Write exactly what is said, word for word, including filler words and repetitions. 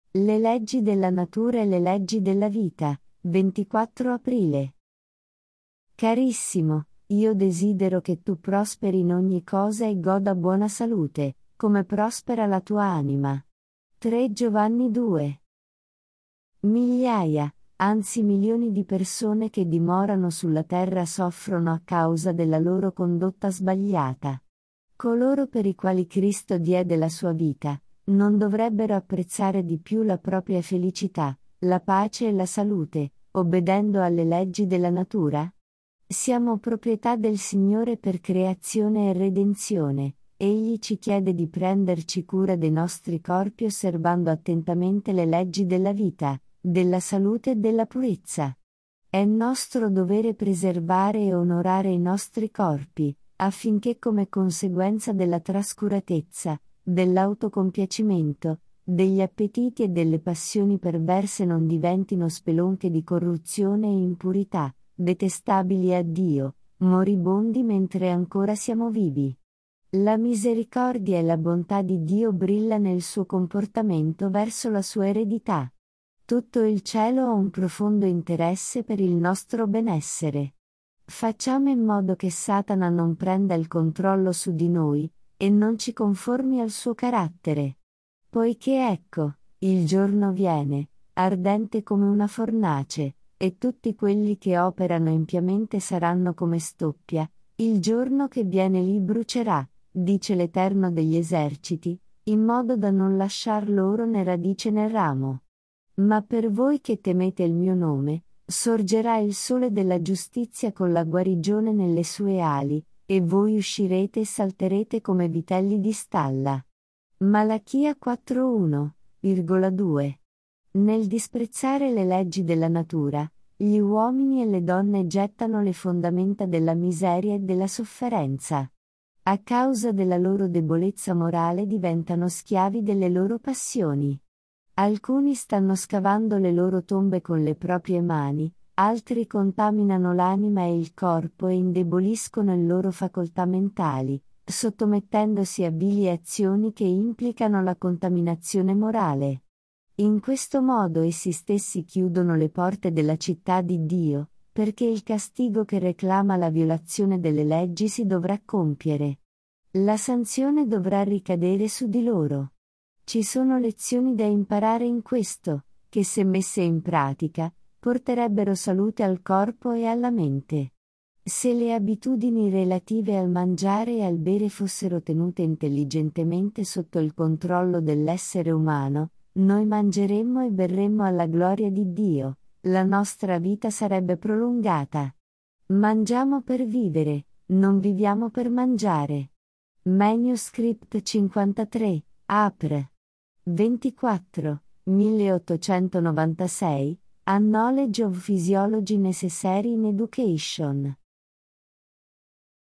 Le leggi della natura e le leggi della vita, ventiquattro aprile. Carissimo, io desidero che tu prosperi in ogni cosa e goda buona salute, come prospera la tua anima. tre Giovanni due. Migliaia, anzi milioni di persone che dimorano sulla terra soffrono a causa della loro condotta sbagliata. Coloro per i quali Cristo diede la sua vita, non dovrebbero apprezzare di più la propria felicità, la pace e la salute, obbedendo alle leggi della natura? Siamo proprietà del Signore per creazione e redenzione. Egli ci chiede di prenderci cura dei nostri corpi osservando attentamente le leggi della vita, della salute e della purezza. È nostro dovere preservare e onorare i nostri corpi, affinché come conseguenza della trascuratezza, dell'autocompiacimento, degli appetiti e delle passioni perverse non diventino spelonche di corruzione e impurità, detestabili a Dio, moribondi mentre ancora siamo vivi. La misericordia e la bontà di Dio brilla nel suo comportamento verso la sua eredità. Tutto il cielo ha un profondo interesse per il nostro benessere. Facciamo in modo che Satana non prenda il controllo su di noi, e non ci conformi al suo carattere. Poiché ecco, il giorno viene, ardente come una fornace, e tutti quelli che operano impiamente saranno come stoppia, il giorno che viene li brucerà, dice l'Eterno degli eserciti, in modo da non lasciar loro né radice né ramo. Ma per voi che temete il mio nome, sorgerà il sole della giustizia con la guarigione nelle sue ali, e voi uscirete e salterete come vitelli di stalla. Malachia quattro uno due. Nel disprezzare le leggi della natura, gli uomini e le donne gettano le fondamenta della miseria e della sofferenza. A causa della loro debolezza morale diventano schiavi delle loro passioni. Alcuni stanno scavando le loro tombe con le proprie mani, altri contaminano l'anima e il corpo e indeboliscono le loro facoltà mentali, sottomettendosi a vili azioni che implicano la contaminazione morale. In questo modo essi stessi chiudono le porte della città di Dio, perché il castigo che reclama la violazione delle leggi si dovrà compiere. La sanzione dovrà ricadere su di loro. Ci sono lezioni da imparare in questo, che se messe in pratica, porterebbero salute al corpo e alla mente. Se le abitudini relative al mangiare e al bere fossero tenute intelligentemente sotto il controllo dell'essere umano, noi mangeremmo e berremmo alla gloria di Dio, la nostra vita sarebbe prolungata. Mangiamo per vivere, non viviamo per mangiare. Manuscript cinquantatré, Apr. ventiquattro, milleottocentonovantasei, A Knowledge of Physiology Necessary in Education.